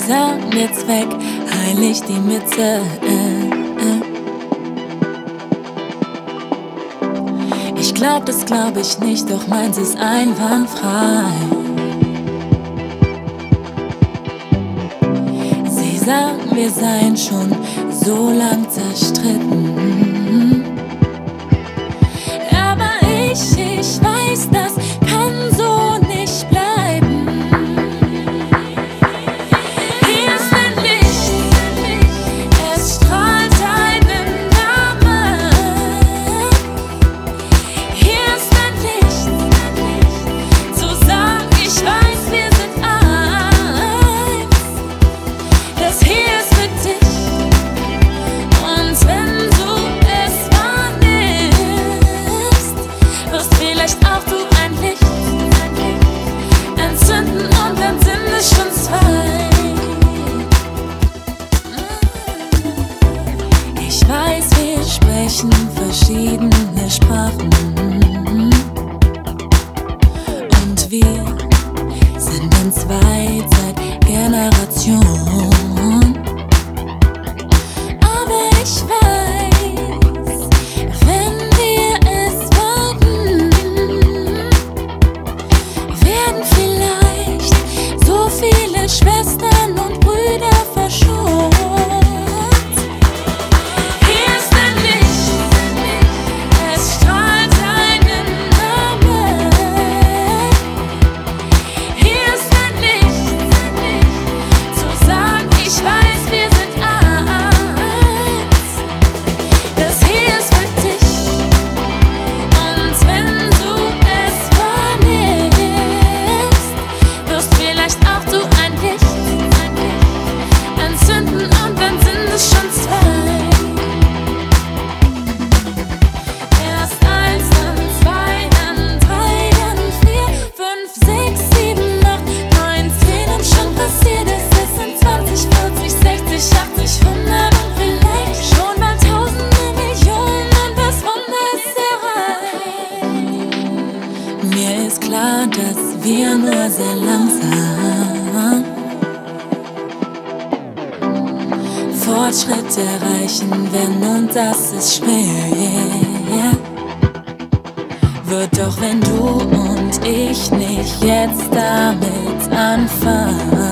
Sesam jetzt weg, heilig die Mitte. Ich glaub, das glaub ich nicht, doch meins ist einwandfrei. Sie sagen, wir seien schon so lang zerstritten. Aber ich weiß, das kann so nicht bleiben. Hier ist ein Licht, es strahlt deinen Namen. Hier ist ein Licht, zu sagen, ich weiß, wir sind eins. Das hier ist für dich, und wenn du es wahrnimmst, wirst vielleicht auch du ein Licht entzünden, und dann sind es schon zwei. Ich weiß, wir sprechen verschiedene Sprachen, und wir sind entzweit seit Generationen. Aber ich weiß, wenn wir es wagen, werden vielleicht so viele Schwestern und Brüder verschont. Hier ist ein Licht, es strahlt deinen Namen. Hier ist ein Licht, zu sagen, ich weiß, wir sind eins. Das hier ist für dich, und wenn du es wahrnimmst, wirst vielleicht auch du ein Licht entzünden, und dann sind es schon zwei. Erst eins, dann zwei, dann drei, dann vier, fünf, sechs, sieben, acht, neun, zehn, und schon passiert es. Es sind 20, 40, 60, 80, 100 und vielleicht schon bald Tausende, Millionen, und das Wunder ist erreicht. Mir ist klar, dass wir nur sehr langsam Fortschritt erreichen werden, und das ist schwer. Wird doch, wenn du und ich nicht jetzt damit anfangen,